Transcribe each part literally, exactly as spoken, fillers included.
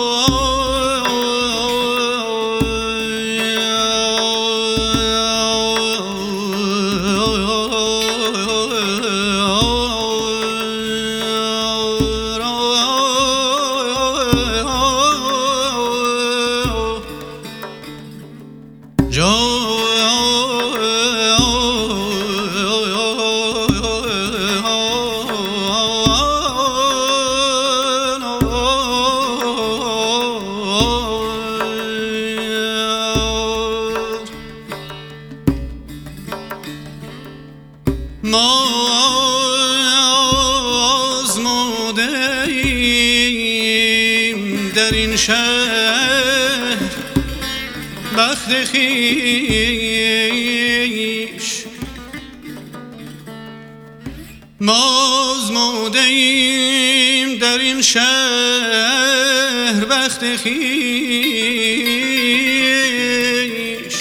ما آزموده ایم در این شهر بخت خویش، ما آزموده ایم در این شهر بخت خویش،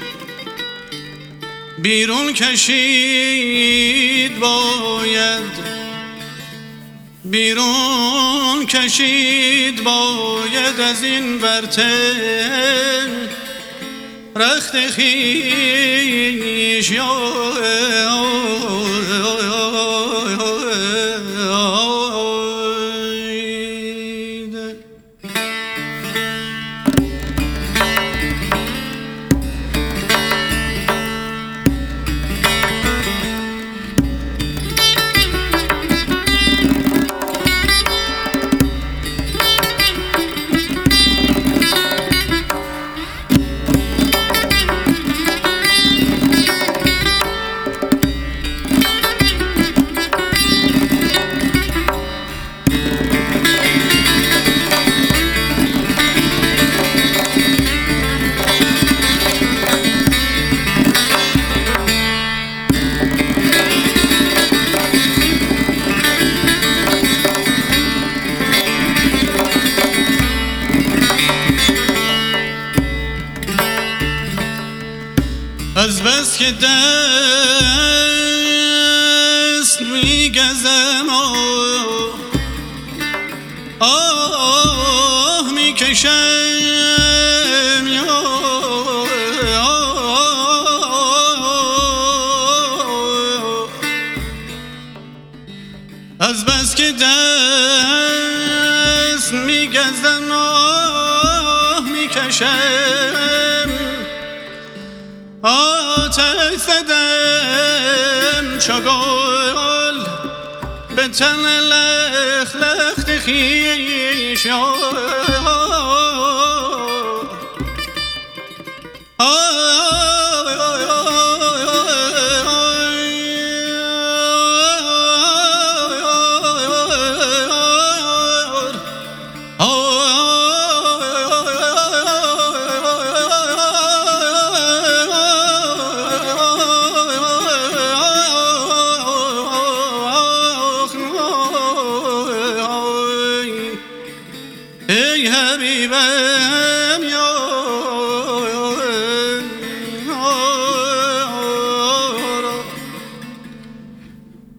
بیرون کشید باید، بیرون کشید باید از این برتر رخت خویش. از بس که دست میگزم آه میکشم، از بس که دست میگزم آه میکشم، آتش زدم چو گل به تن لخت لخت خویش. ای حبیبم یا